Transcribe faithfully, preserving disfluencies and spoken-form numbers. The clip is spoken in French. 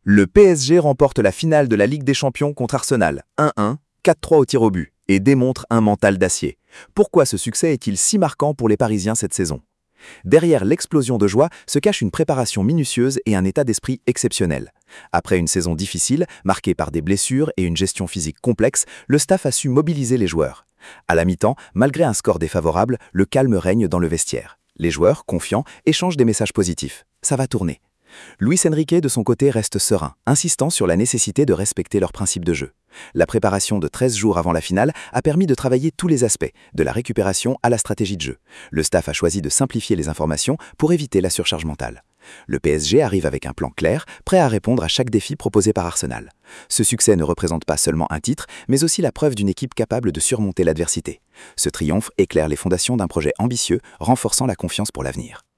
Le P S G remporte la finale de la Ligue des Champions contre Arsenal, un un, quatre trois au tir au but, et démontre un mental d'acier. Pourquoi ce succès est-il si marquant pour les Parisiens cette saison? Derrière l'explosion de joie se cache une préparation minutieuse et un état d'esprit exceptionnel. Après une saison difficile, marquée par des blessures et une gestion physique complexe, le staff a su mobiliser les joueurs. À la mi-temps, malgré un score défavorable, le calme règne dans le vestiaire. Les joueurs, confiants, échangent des messages positifs. Ça va tourner. Luis Enrique, de son côté, reste serein, insistant sur la nécessité de respecter leurs principes de jeu. La préparation de treize jours avant la finale a permis de travailler tous les aspects, de la récupération à la stratégie de jeu. Le staff a choisi de simplifier les informations pour éviter la surcharge mentale. Le P S G arrive avec un plan clair, prêt à répondre à chaque défi proposé par Arsenal. Ce succès ne représente pas seulement un titre, mais aussi la preuve d'une équipe capable de surmonter l'adversité. Ce triomphe éclaire les fondations d'un projet ambitieux, renforçant la confiance pour l'avenir.